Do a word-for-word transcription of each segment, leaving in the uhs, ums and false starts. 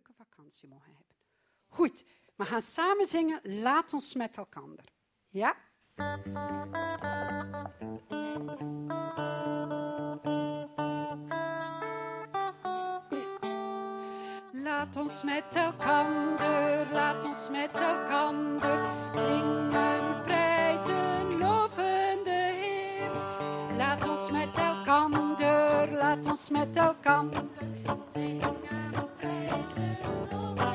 leuke vakantie mogen hebben. Goed, we gaan samen zingen. Laat ons met elkaar. Ja? Laat ons met elkander, laat ons met elkander zingen, prijzen, loven de Heer. Laat ons met elkander, laat ons met elkander zingen, prijzen, loven de Heer.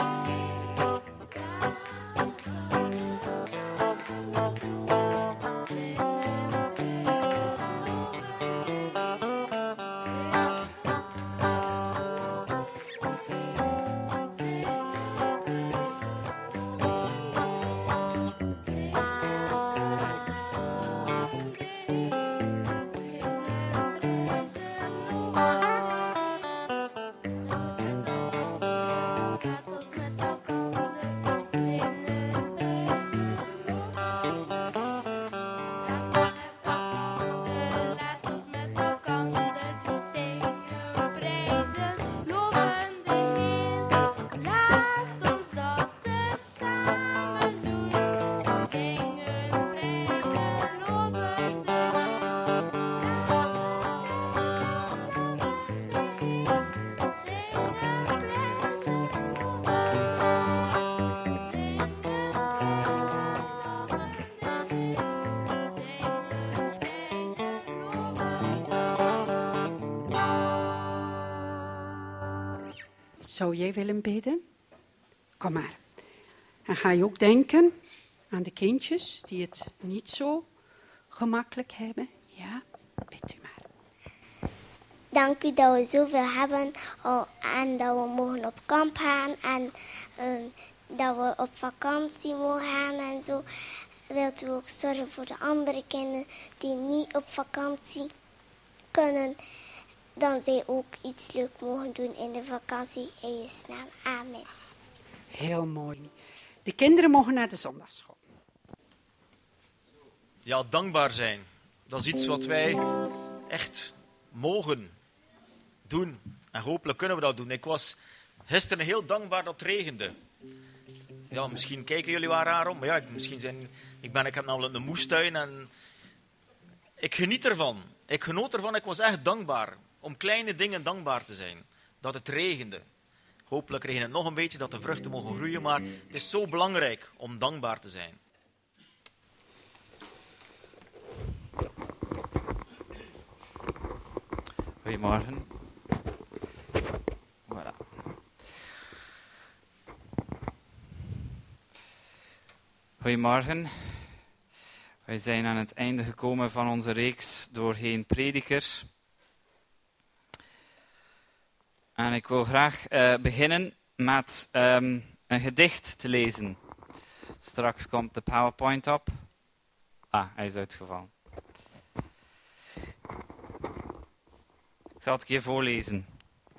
Zou jij willen bidden? Kom maar. En ga je ook denken aan de kindjes die het niet zo gemakkelijk hebben? Ja, bid u maar. Dank u dat we zoveel hebben oh, en dat we mogen op kamp gaan en um, dat we op vakantie mogen gaan en zo. Wilt u ook zorgen voor de andere kinderen die niet op vakantie kunnen, dan zij ook iets leuk mogen doen in de vakantie. In Jezus naam. Amen. Heel mooi. De kinderen mogen naar de zondagschool. Ja, dankbaar zijn. Dat is iets wat wij echt mogen doen. En hopelijk kunnen we dat doen. Ik was gisteren heel dankbaar dat het regende. Ja, misschien kijken jullie waar raar om. Maar ja, misschien zijn, ik, ben, ik heb namelijk een moestuin en ik geniet ervan. Ik genoot ervan. Ik was echt dankbaar. Om kleine dingen dankbaar te zijn. Dat het regende. Hopelijk regent het nog een beetje, dat de vruchten mogen groeien. Maar het is zo belangrijk om dankbaar te zijn. Goedemorgen. Voilà. Goedemorgen. Wij zijn aan het einde gekomen van onze reeks Doorheen Prediker. En ik wil graag uh, beginnen met um, een gedicht te lezen. Straks komt de PowerPoint op. Ah, hij is uitgevallen. Ik zal het een keer voorlezen.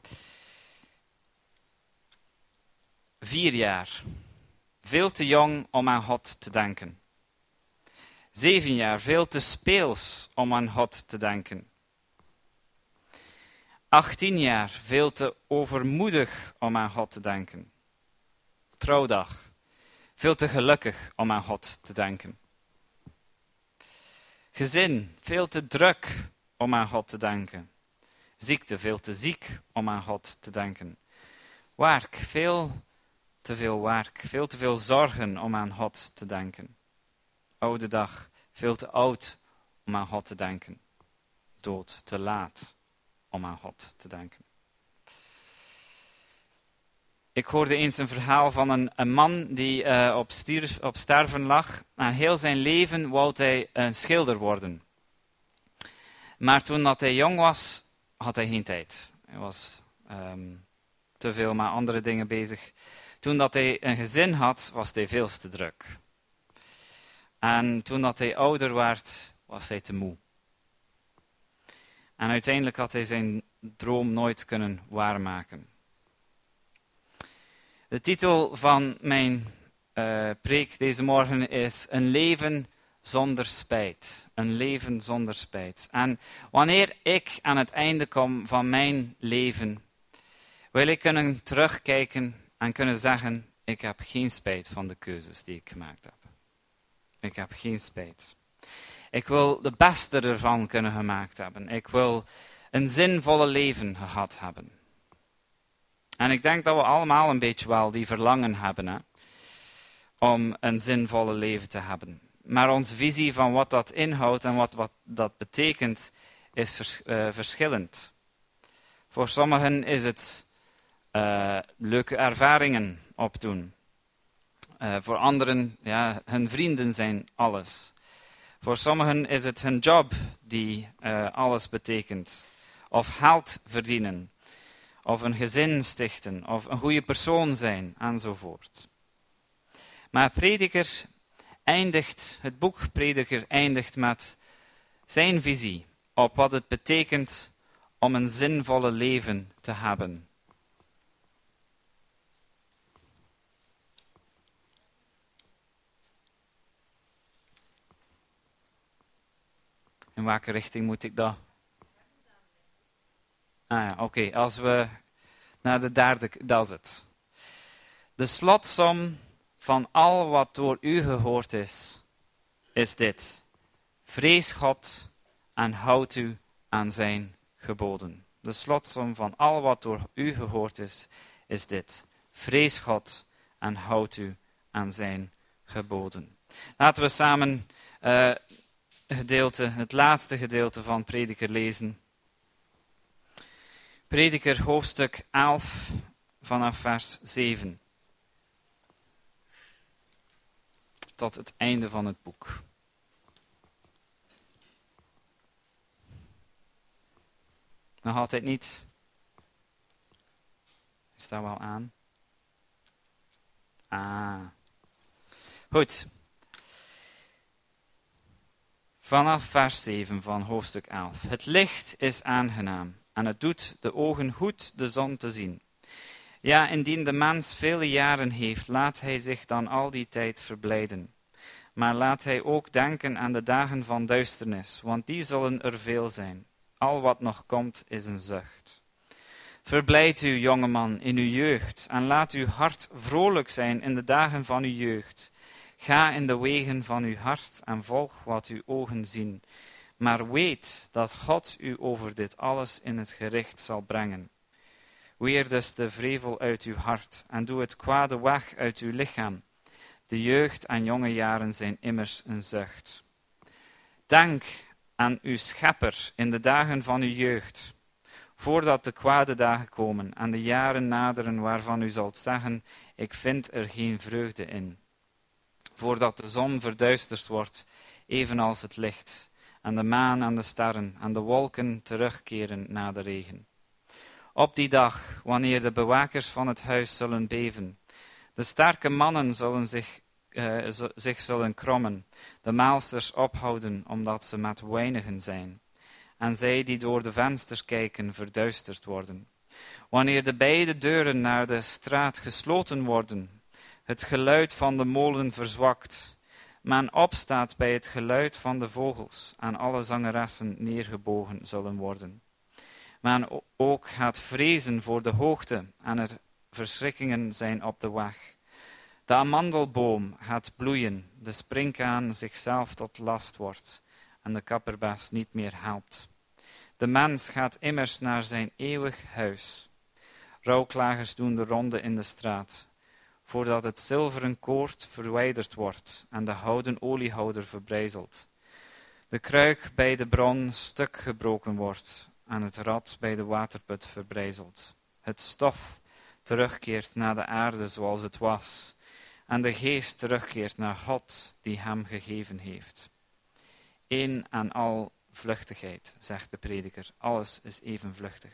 Vier jaar. Veel te jong om aan God te denken. Zeven jaar. Veel te speels om aan God te denken. Achttien jaar, veel te overmoedig om aan God te denken. Trouwdag, veel te gelukkig om aan God te denken. Gezin, veel te druk om aan God te denken. Ziekte, veel te ziek om aan God te denken. Werk, veel te veel werk, veel te veel zorgen om aan God te denken. Oude dag, veel te oud om aan God te denken. Dood, te laat om aan God te denken. Ik hoorde eens een verhaal van een, een man die uh, op, stier, op sterven lag. En heel zijn leven wou hij een schilder worden. Maar toen dat hij jong was, had hij geen tijd. Hij was um, te veel met andere dingen bezig. Toen dat hij een gezin had, was hij veel te druk. En toen dat hij ouder werd, was hij te moe. En uiteindelijk had hij zijn droom nooit kunnen waarmaken. De titel van mijn uh, preek deze morgen is Een leven zonder spijt. Een leven zonder spijt. En wanneer ik aan het einde kom van mijn leven, wil ik kunnen terugkijken en kunnen zeggen, ik heb geen spijt van de keuzes die ik gemaakt heb. Ik heb geen spijt. Ik wil de beste ervan kunnen gemaakt hebben. Ik wil een zinvolle leven gehad hebben. En ik denk dat we allemaal een beetje wel die verlangen hebben, hè, om een zinvolle leven te hebben. Maar onze visie van wat dat inhoudt en wat, wat dat betekent, is vers, uh, verschillend. Voor sommigen is het uh, leuke ervaringen opdoen. Uh, voor anderen, ja, hun vrienden zijn alles. Voor sommigen is het hun job die uh, alles betekent. Of geld verdienen. Of een gezin stichten. Of een goede persoon zijn. Enzovoort. Maar Prediker eindigt, het boek Prediker eindigt met zijn visie op wat het betekent om een zinvolle leven te hebben. In welke richting moet ik dat? Ah ja, oké. Okay. Als we naar de derde, dat is het. De slotsom van al wat door u gehoord is, is dit. Vrees God en houd u aan zijn geboden. De slotsom van al wat door u gehoord is, is dit. Vrees God en houd u aan zijn geboden. Laten we samen uh, gedeelte, het laatste gedeelte van Prediker lezen. Prediker hoofdstuk elf vanaf vers zeven. Tot het einde van het boek. Nog altijd niet. Is dat wel aan? Ah. Goed. Vanaf vers zeven van hoofdstuk elf. Het licht is aangenaam en het doet de ogen goed de zon te zien. Ja, indien de mens vele jaren heeft, laat hij zich dan al die tijd verblijden. Maar laat hij ook denken aan de dagen van duisternis, want die zullen er veel zijn. Al wat nog komt is een zucht. Verblijd u, jongeman, in uw jeugd, en laat uw hart vrolijk zijn in de dagen van uw jeugd. Ga in de wegen van uw hart en volg wat uw ogen zien. Maar weet dat God u over dit alles in het gericht zal brengen. Weer dus de vrevel uit uw hart en doe het kwade weg uit uw lichaam. De jeugd en jonge jaren zijn immers een zucht. Denk aan uw schepper in de dagen van uw jeugd, voordat de kwade dagen komen en de jaren naderen waarvan u zult zeggen, ik vind er geen vreugde in. Voordat de zon verduisterd wordt, evenals het licht, en de maan en de sterren en de wolken terugkeren na de regen. Op die dag, wanneer de bewakers van het huis zullen beven, de sterke mannen zullen zich, uh, z- zich zullen krommen, de maalsters ophouden, omdat ze met weinigen zijn, en zij die door de vensters kijken verduisterd worden. Wanneer de beide deuren naar de straat gesloten worden, het geluid van de molen verzwakt, men opstaat bij het geluid van de vogels en alle zangeressen neergebogen zullen worden. Men ook gaat vrezen voor de hoogte en er verschrikkingen zijn op de weg. De amandelboom gaat bloeien, de sprinkhaan zichzelf tot last wordt en de kapperbes niet meer helpt. De mens gaat immers naar zijn eeuwig huis. Rouwklagers doen de ronde in de straat, voordat het zilveren koord verwijderd wordt en de houten oliehouder verbrijzelt. De kruik bij de bron stuk gebroken wordt en het rad bij de waterput verbrijzelt. Het stof terugkeert naar de aarde zoals het was, en de geest terugkeert naar God die hem gegeven heeft. Eén en al vluchtigheid, zegt de prediker, alles is even vluchtig.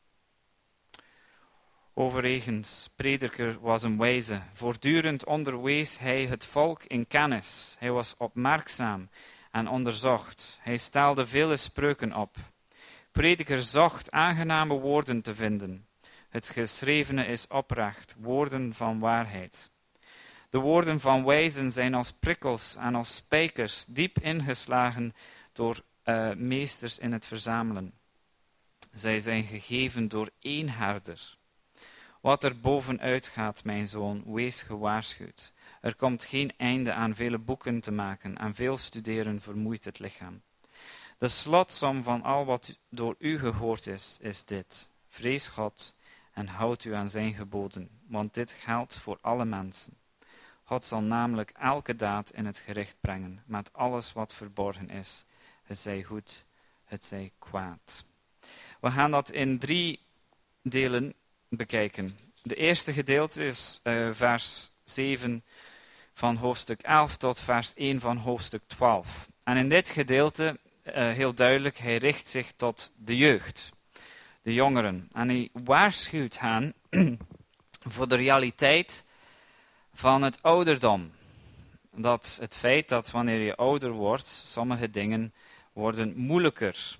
Overigens, prediker was een wijze. Voortdurend onderwees hij het volk in kennis. Hij was opmerkzaam en onderzocht. Hij stelde vele spreuken op. Prediker zocht aangename woorden te vinden. Het geschrevene is oprecht, woorden van waarheid. De woorden van wijzen zijn als prikkels en als spijkers, diep ingeslagen door uh, meesters in het verzamelen. Zij zijn gegeven door één herder. Wat er bovenuit gaat, mijn zoon, wees gewaarschuwd. Er komt geen einde aan vele boeken te maken, en veel studeren vermoeit het lichaam. De slotsom van al wat door u gehoord is, is dit. Vrees God en houd u aan zijn geboden, want dit geldt voor alle mensen. God zal namelijk elke daad in het gericht brengen, met alles wat verborgen is. Het zij goed, het zij kwaad. We gaan dat in drie delen bekijken. De eerste gedeelte is uh, vers zeven van hoofdstuk elf tot vers één van hoofdstuk twaalf. En in dit gedeelte, uh, heel duidelijk, hij richt zich tot de jeugd, de jongeren. En hij waarschuwt hen voor de realiteit van het ouderdom. Dat het feit dat wanneer je ouder wordt, sommige dingen worden moeilijker.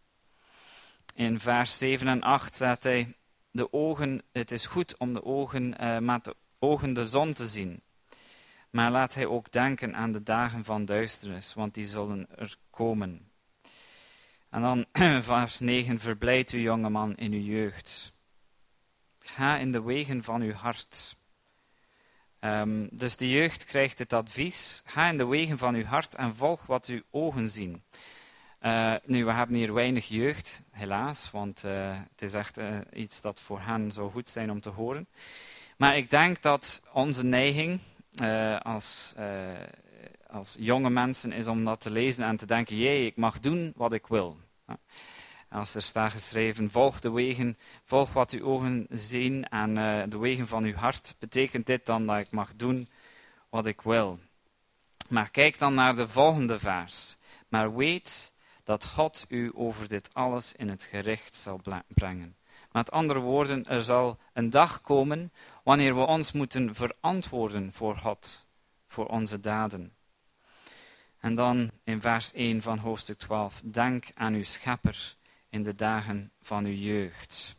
In vers zeven en acht zegt hij, de ogen, het is goed om de ogen, uh, met de ogen de zon te zien. Maar laat hij ook denken aan de dagen van duisternis, want die zullen er komen. En dan vers negen, verblijd u jongeman in uw jeugd. Ga in de wegen van uw hart. Um, dus de jeugd krijgt het advies, ga in de wegen van uw hart en volg wat uw ogen zien. Uh, nu, we hebben hier weinig jeugd, helaas, want uh, het is echt uh, iets dat voor hen zou goed zijn om te horen. Maar ik denk dat onze neiging uh, als, uh, als jonge mensen is om dat te lezen en te denken, jee, ik mag doen wat ik wil. Ja. Als er staat geschreven, volg de wegen, volg wat uw ogen zien en uh, de wegen van uw hart, betekent dit dan dat ik mag doen wat ik wil. Maar kijk dan naar de volgende vers. Maar weet dat God u over dit alles in het gericht zal brengen. Met andere woorden, er zal een dag komen wanneer we ons moeten verantwoorden voor God, voor onze daden. En dan in vers één van hoofdstuk twaalf, denk aan uw schepper in de dagen van uw jeugd.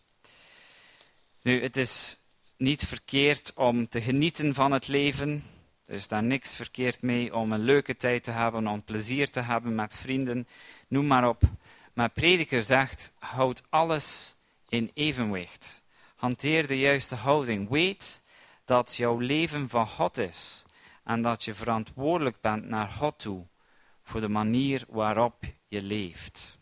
Nu, het is niet verkeerd om te genieten van het leven. Er is daar niks verkeerd mee om een leuke tijd te hebben, om plezier te hebben met vrienden, noem maar op. Maar prediker zegt, houd alles in evenwicht. Hanteer de juiste houding. Weet dat jouw leven van God is en dat je verantwoordelijk bent naar God toe voor de manier waarop je leeft.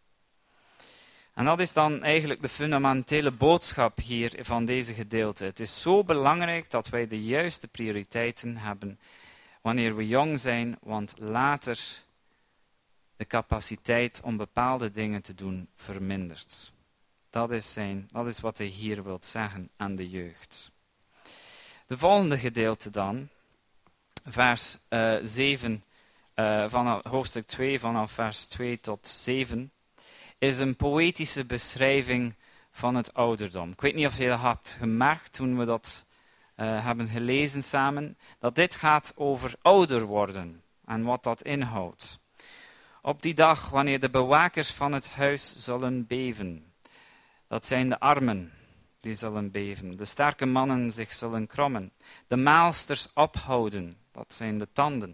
En dat is dan eigenlijk de fundamentele boodschap hier van deze gedeelte. Het is zo belangrijk dat wij de juiste prioriteiten hebben wanneer we jong zijn, want later de capaciteit om bepaalde dingen te doen vermindert. Dat is, zijn, dat is wat hij hier wil zeggen aan de jeugd. De volgende gedeelte dan, vers uh, zeven, uh, van hoofdstuk twee, vanaf vers twee tot zeven, is een poëtische beschrijving van het ouderdom. Ik weet niet of je dat hebt gemerkt toen we dat uh, hebben gelezen samen, dat dit gaat over ouder worden en wat dat inhoudt. Op die dag, wanneer de bewakers van het huis zullen beven, dat zijn de armen die zullen beven, de sterke mannen zich zullen krommen, de maalsters ophouden, dat zijn de tanden.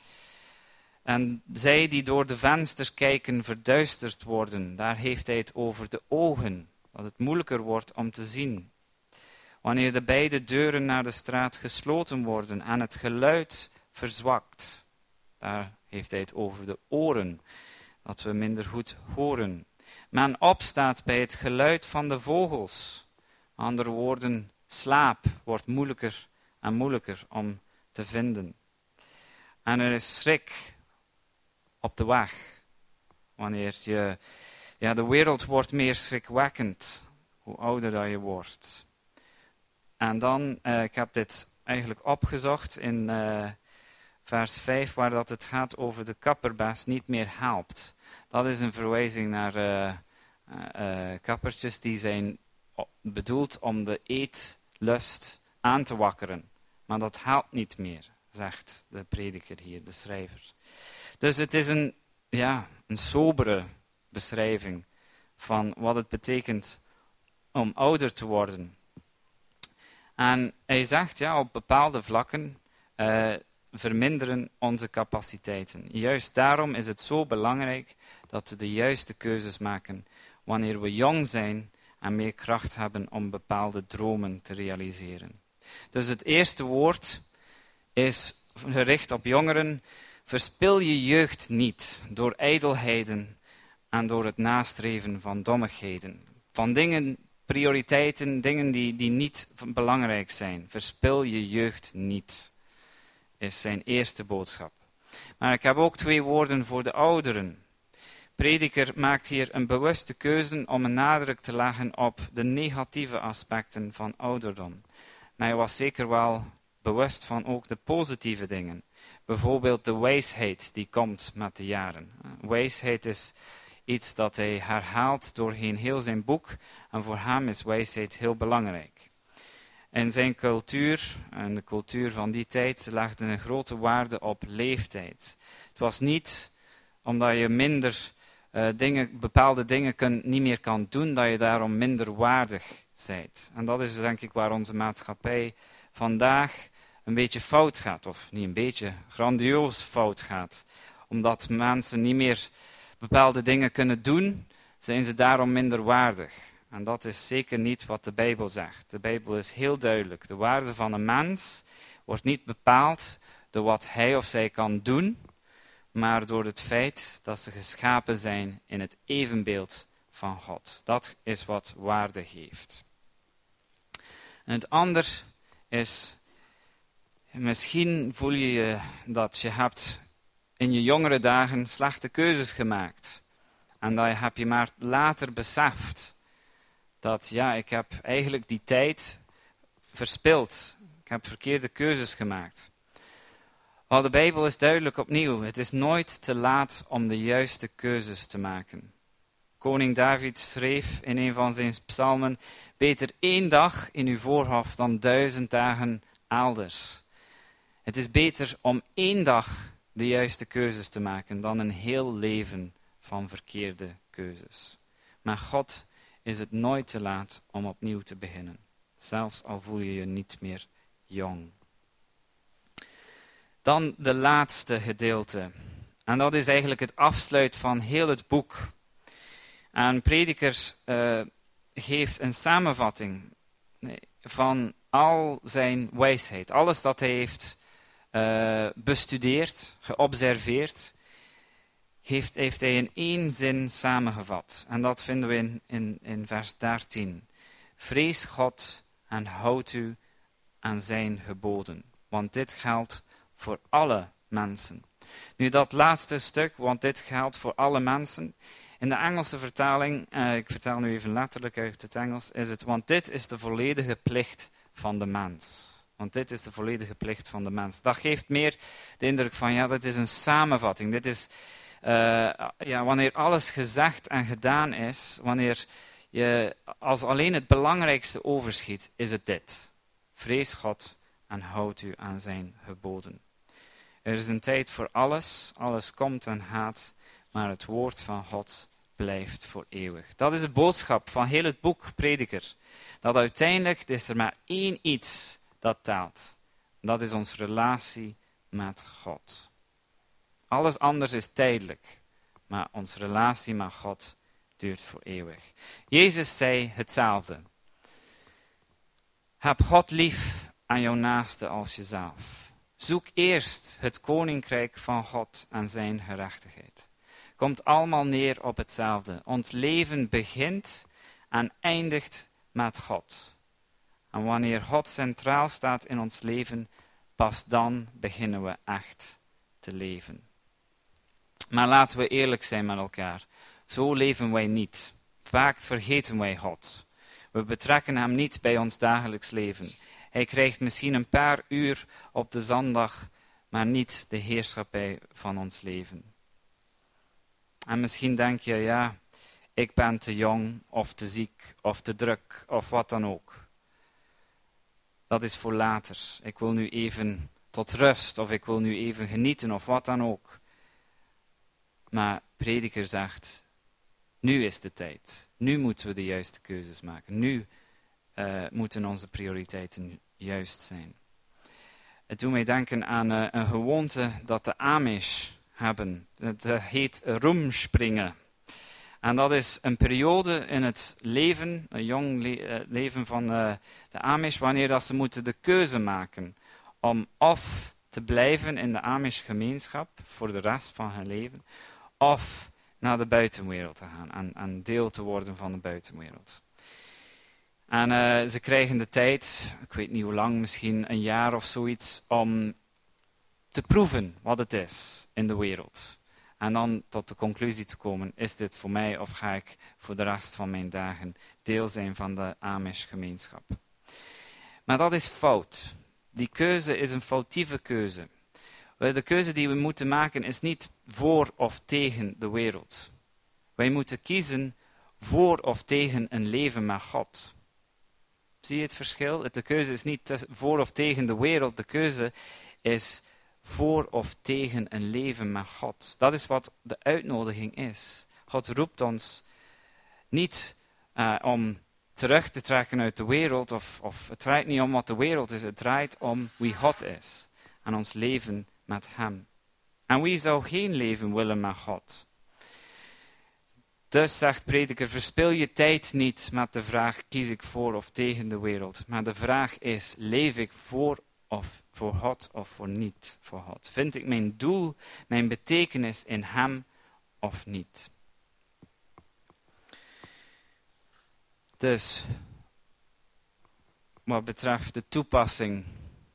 En zij die door de vensters kijken verduisterd worden, daar heeft hij het over de ogen, dat het moeilijker wordt om te zien. Wanneer de beide deuren naar de straat gesloten worden en het geluid verzwakt, daar heeft hij het over de oren, dat we minder goed horen. Men opstaat bij het geluid van de vogels. Met andere woorden, slaap wordt moeilijker en moeilijker om te vinden. En er is schrik op de weg. Wanneer je, ja, de wereld wordt meer schrikwekkend, hoe ouder dat je wordt. En dan, uh, ik heb dit eigenlijk opgezocht in uh, vers vijf, waar dat het gaat over de kapperbest niet meer helpt. Dat is een verwijzing naar uh, uh, uh, kappertjes die zijn bedoeld om de eetlust aan te wakkeren. Maar dat helpt niet meer, zegt de prediker hier, de schrijver. Dus het is een, ja, een sobere beschrijving van wat het betekent om ouder te worden. En hij zegt, ja, op bepaalde vlakken uh, verminderen onze capaciteiten. Juist daarom is het zo belangrijk dat we de juiste keuzes maken wanneer we jong zijn en meer kracht hebben om bepaalde dromen te realiseren. Dus het eerste woord is gericht op jongeren. Verspil je jeugd niet door ijdelheden en door het nastreven van dommigheden. Van dingen, prioriteiten, dingen die, die niet belangrijk zijn. Verspil je jeugd niet, is zijn eerste boodschap. Maar ik heb ook twee woorden voor de ouderen. Prediker maakt hier een bewuste keuze om een nadruk te leggen op de negatieve aspecten van ouderdom. Maar hij was zeker wel bewust van ook de positieve dingen. Bijvoorbeeld de wijsheid die komt met de jaren. Wijsheid is iets dat hij herhaalt doorheen heel zijn boek. En voor hem is wijsheid heel belangrijk. In zijn cultuur, en de cultuur van die tijd, legde een grote waarde op leeftijd. Het was niet omdat je minder uh, dingen, bepaalde dingen kun, niet meer kan doen, dat je daarom minder waardig bent. En dat is denk ik waar onze maatschappij vandaag een beetje fout gaat. Of niet een beetje, grandioos fout gaat. Omdat mensen niet meer bepaalde dingen kunnen doen, zijn ze daarom minder waardig. En dat is zeker niet wat de Bijbel zegt. De Bijbel is heel duidelijk. De waarde van een mens wordt niet bepaald door wat hij of zij kan doen, maar door het feit dat ze geschapen zijn in het evenbeeld van God. Dat is wat waarde geeft. En het ander is, misschien voel je je dat je hebt in je jongere dagen slechte keuzes gemaakt. En dat heb je maar later beseft. Dat ja, ik heb eigenlijk die tijd verspild. Ik heb verkeerde keuzes gemaakt. Wel, de Bijbel is duidelijk opnieuw. Het is nooit te laat om de juiste keuzes te maken. Koning David schreef in een van zijn psalmen: beter één dag in uw voorhof dan duizend dagen elders. Het is beter om één dag de juiste keuzes te maken dan een heel leven van verkeerde keuzes. Maar God is het nooit te laat om opnieuw te beginnen. Zelfs al voel je je niet meer jong. Dan de laatste gedeelte. En dat is eigenlijk het afsluit van heel het boek. En Prediker uh, geeft een samenvatting van al zijn wijsheid. Alles dat hij heeft uh, bestudeerd, geobserveerd, heeft, heeft hij in één zin samengevat. En dat vinden we in, in, in vers dertien. Vrees God en houd u aan zijn geboden. Want dit geldt voor alle mensen. Nu dat laatste stuk, want dit geldt voor alle mensen. In de Engelse vertaling, uh, ik vertaal nu even letterlijk uit het Engels, is het, want dit is de volledige plicht van de mens. Want dit is de volledige plicht van de mens. Dat geeft meer de indruk van, ja, dit is een samenvatting. Dit is, uh, ja, wanneer alles gezegd en gedaan is, wanneer je als alleen het belangrijkste overschiet, is het dit. Vrees God en houd u aan zijn geboden. Er is een tijd voor alles, alles komt en gaat, maar het woord van God blijft voor eeuwig. Dat is de boodschap van heel het boek Prediker. Dat uiteindelijk is er maar één iets dat telt. Dat is onze relatie met God. Alles anders is tijdelijk, maar onze relatie met God duurt voor eeuwig. Jezus zei hetzelfde. Heb God lief aan jouw naaste als jezelf. Zoek eerst het koninkrijk van God en zijn gerechtigheid. Komt allemaal neer op hetzelfde. Ons leven begint en eindigt met God. En wanneer God centraal staat in ons leven, pas dan beginnen we echt te leven. Maar laten we eerlijk zijn met elkaar. Zo leven wij niet. Vaak vergeten wij God. We betrekken hem niet bij ons dagelijks leven. Hij krijgt misschien een paar uur op de zondag, maar niet de heerschappij van ons leven. En misschien denk je, ja, ik ben te jong, of te ziek, of te druk, of wat dan ook. Dat is voor later. Ik wil nu even tot rust, of ik wil nu even genieten, of wat dan ook. Maar Prediker zegt, nu is de tijd. Nu moeten we de juiste keuzes maken. Nu uh, moeten onze prioriteiten juist zijn. Het doet mij denken aan uh, een gewoonte dat de Amish hebben. Het uh, heet roemspringen. En dat is een periode in het leven, een jong le- uh, leven van uh, de Amish, wanneer dat ze moeten de keuze maken om of te blijven in de Amish-gemeenschap voor de rest van hun leven, of naar de buitenwereld te gaan en, en deel te worden van de buitenwereld. En uh, ze krijgen de tijd, ik weet niet hoe lang, misschien een jaar of zoiets, om te proeven wat het is in de wereld. En dan tot de conclusie te komen, is dit voor mij of ga ik voor de rest van mijn dagen deel zijn van de Amish-gemeenschap. Maar dat is fout. Die keuze is een foutieve keuze. De keuze die we moeten maken is niet voor of tegen de wereld. Wij moeten kiezen voor of tegen een leven met God. Zie je het verschil? De keuze is niet voor of tegen de wereld. De keuze is voor of tegen een leven met God. Dat is wat de uitnodiging is. God roept ons niet uh, om terug te trekken uit de wereld. Of, of het draait niet om wat de wereld is. Het draait om wie God is. En ons leven met hem. En wie zou geen leven willen met God? Dus zegt prediker, verspil je tijd niet met de vraag, kies ik voor of tegen de wereld. Maar de vraag is, leef ik voor of voor God of voor niet voor God? Vind ik mijn doel, mijn betekenis in hem of niet? Dus, wat betreft de toepassing,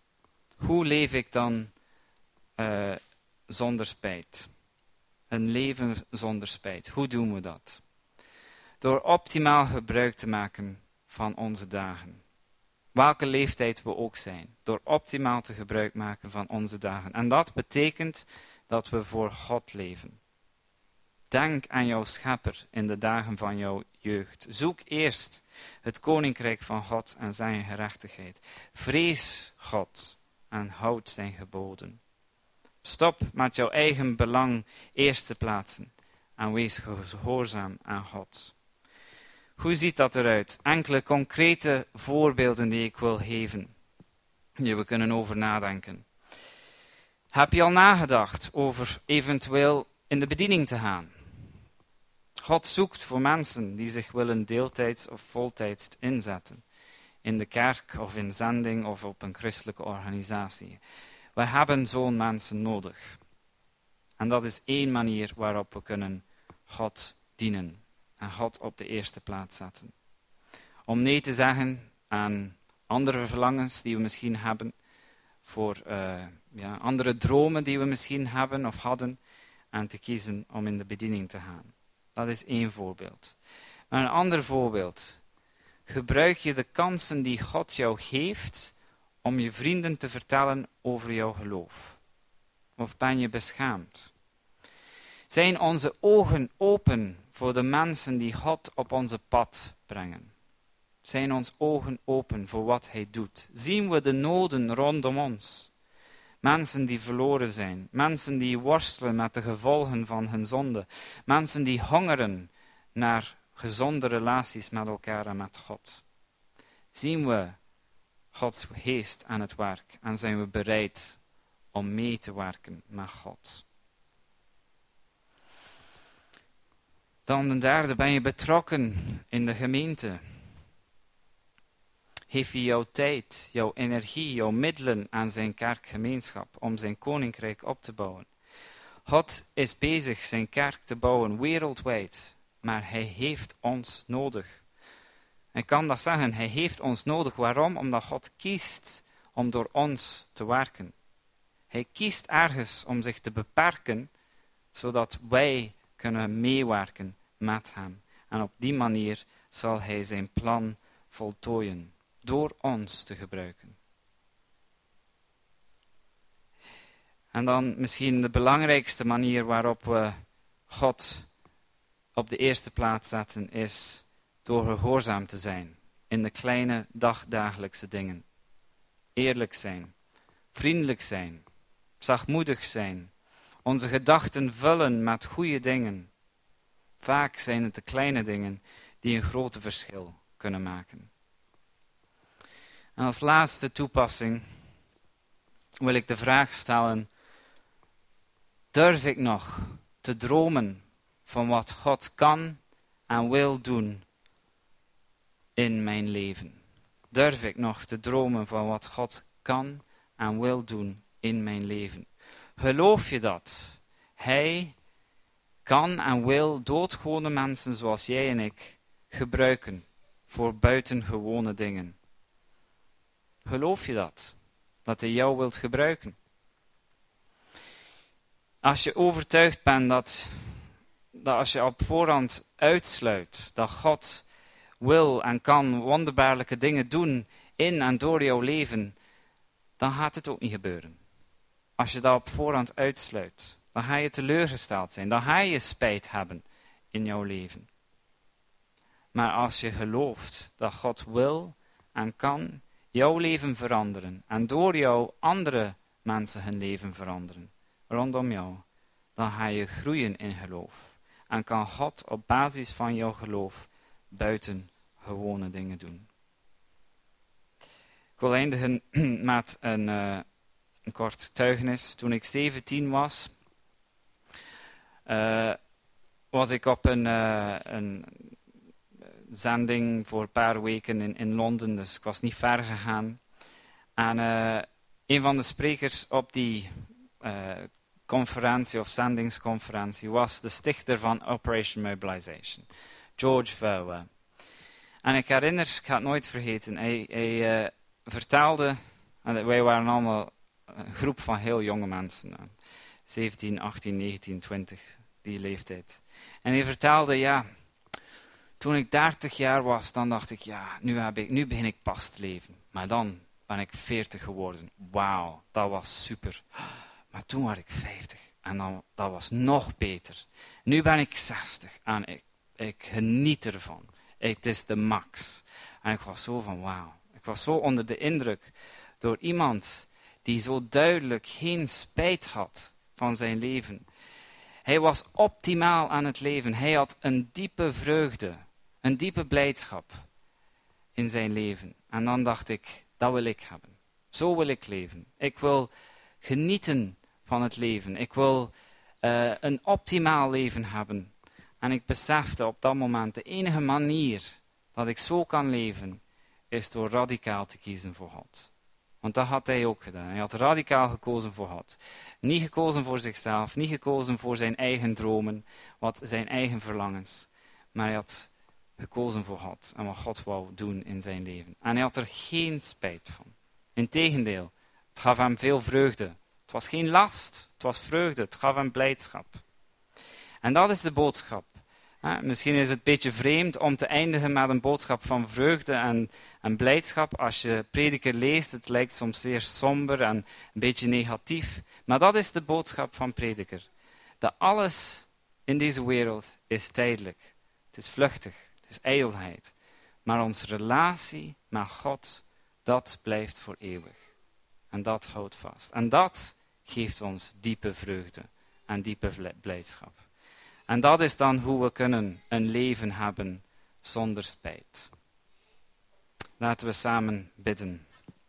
hoe leef ik dan uh, zonder spijt? Een leven zonder spijt. Hoe doen we dat? Door optimaal gebruik te maken van onze dagen. Welke leeftijd we ook zijn. Door optimaal te gebruik maken van onze dagen. En dat betekent dat we voor God leven. Denk aan jouw schepper in de dagen van jouw jeugd. Zoek eerst het koninkrijk van God en zijn gerechtigheid. Vrees God en houd zijn geboden. Stop met jouw eigen belang eerst te plaatsen en wees gehoorzaam aan God. Hoe ziet dat eruit? Enkele concrete voorbeelden die ik wil geven, die we kunnen over nadenken. Heb je al nagedacht over eventueel in de bediening te gaan? God zoekt voor mensen die zich willen deeltijds of voltijds inzetten. In de kerk of in zending of op een christelijke organisatie. We hebben zo'n mensen nodig. En dat is één manier waarop we kunnen God dienen. En God op de eerste plaats zetten. Om nee te zeggen aan andere verlangens die we misschien hebben. Voor uh, ja, andere dromen die we misschien hebben of hadden. En te kiezen om in de bediening te gaan. Dat is één voorbeeld. Maar een ander voorbeeld. Gebruik je de kansen die God jou geeft om je vrienden te vertellen over jouw geloof? Of ben je beschaamd? Zijn onze ogen open voor de mensen die God op onze pad brengen? Zijn onze ogen open voor wat Hij doet? Zien we de noden rondom ons? Mensen die verloren zijn, mensen die worstelen met de gevolgen van hun zonde, mensen die hongeren naar gezonde relaties met elkaar en met God. Zien we Gods geest aan het werk en zijn we bereid om mee te werken met God. Dan de derde, ben je betrokken in de gemeente? Geef je jouw tijd, jouw energie, jouw middelen aan zijn kerkgemeenschap om zijn koninkrijk op te bouwen? God is bezig zijn kerk te bouwen wereldwijd, maar hij heeft ons nodig. Ik kan dat zeggen, hij heeft ons nodig. Waarom? Omdat God kiest om door ons te werken. Hij kiest ergens om zich te beperken, zodat wij kunnen meewerken met hem. En op die manier zal hij zijn plan voltooien, door ons te gebruiken. En dan misschien de belangrijkste manier waarop we God op de eerste plaats zetten, is door gehoorzaam te zijn in de kleine dagdagelijkse dingen. Eerlijk zijn, vriendelijk zijn, zachtmoedig zijn, onze gedachten vullen met goede dingen. Vaak zijn het de kleine dingen die een grote verschil kunnen maken. En als laatste toepassing wil ik de vraag stellen: durf ik nog te dromen van wat God kan en wil doen in mijn leven? Durf ik nog te dromen van wat God kan en wil doen in mijn leven? Geloof je dat? Hij kan en wil doodgewone mensen zoals jij en ik gebruiken voor buitengewone dingen. Geloof je dat? Dat hij jou wilt gebruiken? Als je overtuigd bent dat, dat als je op voorhand uitsluit dat God wil en kan wonderbaarlijke dingen doen in en door jouw leven, dan gaat het ook niet gebeuren. Als je dat op voorhand uitsluit, dan ga je teleurgesteld zijn, dan ga je spijt hebben in jouw leven. Maar als je gelooft dat God wil en kan jouw leven veranderen en door jou andere mensen hun leven veranderen rondom jou, dan ga je groeien in geloof en kan God op basis van jouw geloof buitengewone dingen doen. Ik wil eindigen met een, uh, een kort getuigenis. Toen ik zeventien was, uh, was ik op een, uh, een zending voor een paar weken in, in Londen, dus ik was niet ver gegaan. En uh, een van de sprekers op die uh, conferentie of zendingsconferentie was de stichter van Operation Mobilization, George Verwer. En ik herinner, ik ga het nooit vergeten, hij, hij uh, vertelde, en wij waren allemaal een groep van heel jonge mensen, zeventien, achttien, negentien, twintig, die leeftijd. En hij vertelde, ja, toen ik dertig jaar was, dan dacht ik, ja, nu, heb ik, nu begin ik pas te leven. Maar dan ben ik veertig geworden. Wauw, dat was super. Maar toen was ik vijftig en dan, dat was nog beter. Nu ben ik zestig en ik, ik geniet ervan. Ik, het is de max. En ik was zo van wauw. Ik was zo onder de indruk door iemand die zo duidelijk geen spijt had van zijn leven. Hij was optimaal aan het leven. Hij had een diepe vreugde, een diepe blijdschap in zijn leven. En dan dacht ik, dat wil ik hebben. Zo wil ik leven. Ik wil genieten van het leven. Ik wil uh, een optimaal leven hebben. En ik besefte op dat moment, de enige manier dat ik zo kan leven, is door radicaal te kiezen voor God. Want dat had hij ook gedaan. Hij had radicaal gekozen voor God. Niet gekozen voor zichzelf, niet gekozen voor zijn eigen dromen, wat zijn eigen verlangens. Maar hij had gekozen voor God en wat God wou doen in zijn leven. En hij had er geen spijt van. Integendeel, het gaf hem veel vreugde. Het was geen last, het was vreugde, het gaf hem blijdschap. En dat is de boodschap. Ja, misschien is het een beetje vreemd om te eindigen met een boodschap van vreugde en, en blijdschap. Als je Prediker leest, het lijkt soms zeer somber en een beetje negatief. Maar dat is de boodschap van Prediker. Dat alles in deze wereld is tijdelijk. Het is vluchtig, het is ijdelheid. Maar onze relatie met God, dat blijft voor eeuwig. En dat houdt vast. En dat geeft ons diepe vreugde en diepe blijdschap. En dat is dan hoe we kunnen een leven hebben zonder spijt. Laten we samen bidden.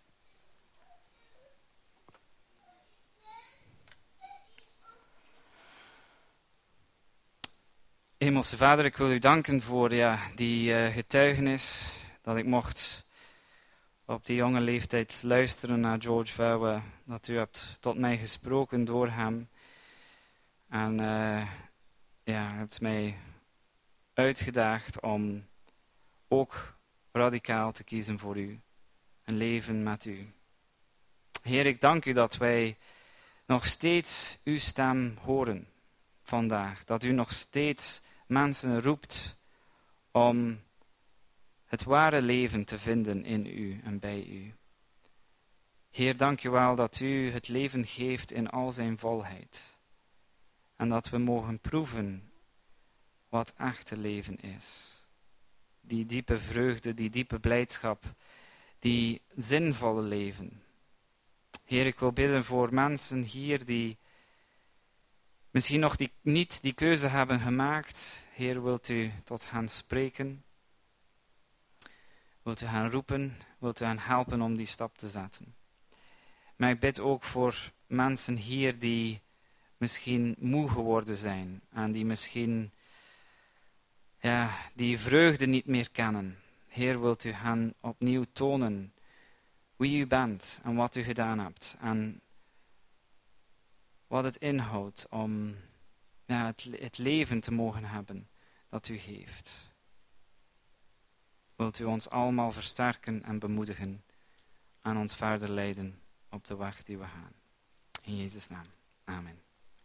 Hemelse Vader, ik wil u danken voor ja, die uh, getuigenis, dat ik mocht op die jonge leeftijd luisteren naar George Verwer, dat u hebt tot mij gesproken door hem. En uh, ja, u hebt mij uitgedaagd om ook radicaal te kiezen voor u, een leven met u. Heer, ik dank u dat wij nog steeds uw stem horen vandaag, dat u nog steeds mensen roept om het ware leven te vinden in u en bij u. Heer, dank u wel dat u het leven geeft in al zijn volheid. En dat we mogen proeven wat echte leven is. Die diepe vreugde, die diepe blijdschap, die zinvolle leven. Heer, ik wil bidden voor mensen hier die misschien nog die, niet die keuze hebben gemaakt. Heer, wilt u tot hen spreken? Wilt u hen roepen? Wilt u hen helpen om die stap te zetten? Maar ik bid ook voor mensen hier die misschien moe geworden zijn. En die misschien ja, die vreugde niet meer kennen. Heer, wilt u hen opnieuw tonen wie u bent en wat u gedaan hebt. En wat het inhoudt om ja, het, het leven te mogen hebben dat u geeft. Wilt u ons allemaal versterken en bemoedigen en ons verder leiden op de weg die we gaan. In Jezus' naam. Amen.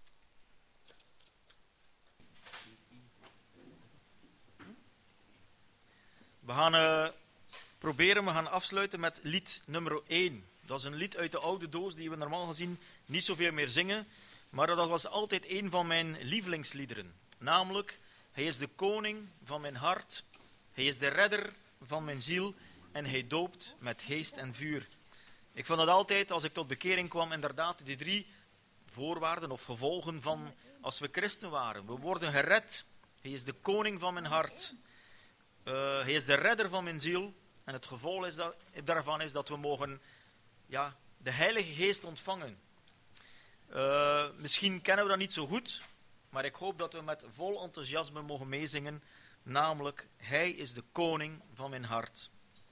We gaan uh, proberen, we gaan afsluiten met lied nummer één. Dat is een lied uit de oude doos die we normaal gezien niet zoveel meer zingen. Maar dat was altijd een van mijn lievelingsliederen. Namelijk, hij is de koning van mijn hart. Hij is de redder van mijn ziel. En hij doopt met geest en vuur. Ik vond dat altijd, als ik tot bekering kwam, inderdaad die drie voorwaarden of gevolgen van als we christen waren. We worden gered. Hij is de koning van mijn hart. Uh, hij is de redder van mijn ziel. En het gevolg is dat, daarvan is dat we mogen ja, de Heilige Geest ontvangen. Uh, misschien kennen we dat niet zo goed, maar ik hoop dat we met vol enthousiasme mogen meezingen. Namelijk, hij is de koning van mijn hart.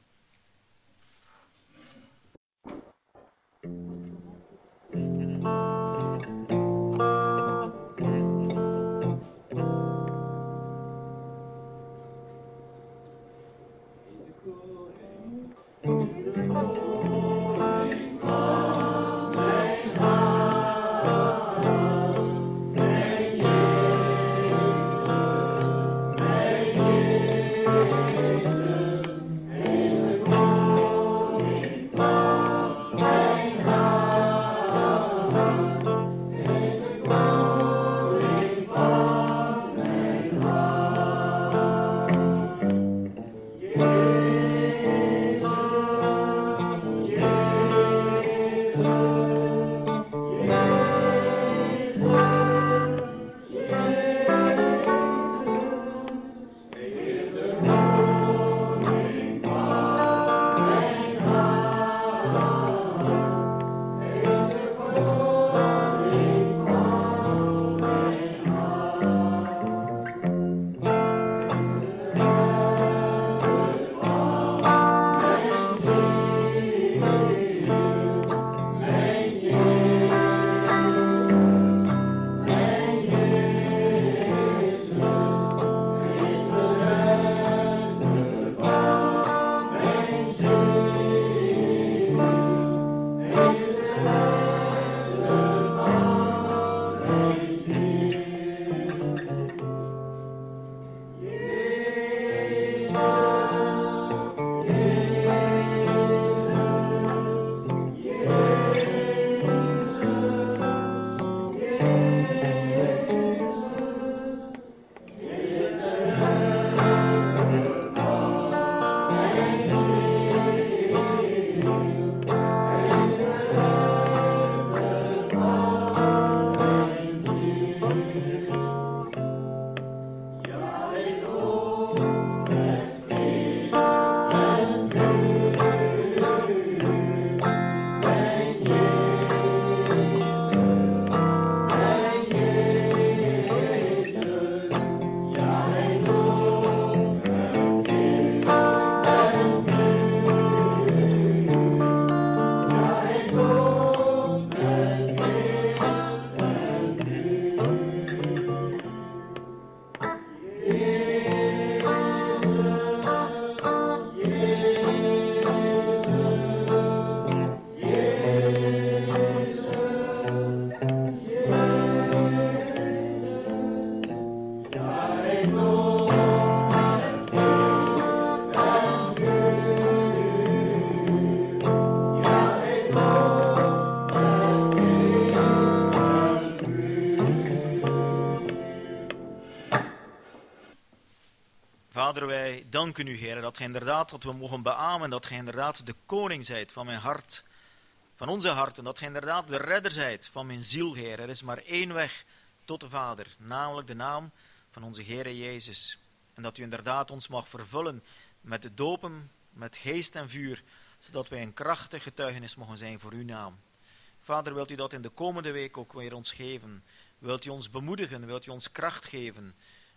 Vader, wij danken u, Heer, dat gij inderdaad, dat we mogen beamen, dat gij inderdaad de koning zijt van mijn hart, van onze harten, dat gij inderdaad de redder zijt van mijn ziel, Heer. Er is maar één weg tot de Vader, namelijk de naam van onze Heer Jezus. En dat u inderdaad ons mag vervullen met de dopen, met geest en vuur, zodat wij een krachtig getuigenis mogen zijn voor uw naam. Vader, wilt u dat in de komende week ook weer ons geven? Wilt u ons bemoedigen? Wilt u ons kracht geven?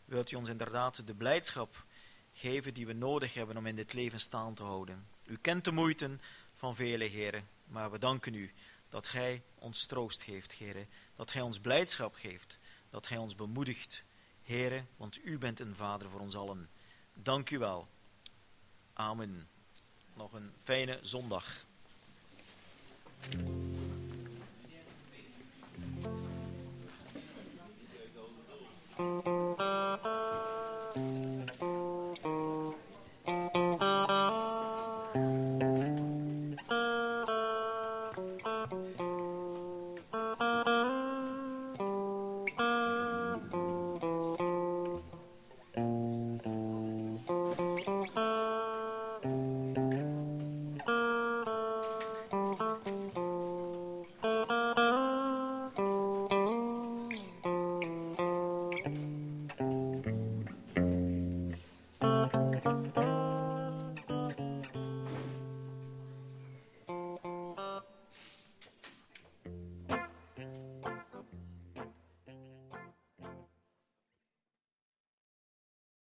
wilt u ons inderdaad de blijdschap geven die we nodig hebben om in dit leven staan te houden. U kent de moeiten van vele, heren, maar we danken u dat gij ons troost geeft, heren, dat gij ons blijdschap geeft, dat gij ons bemoedigt, heren, want u bent een vader voor ons allen. Dank u wel. Amen. Nog een fijne zondag.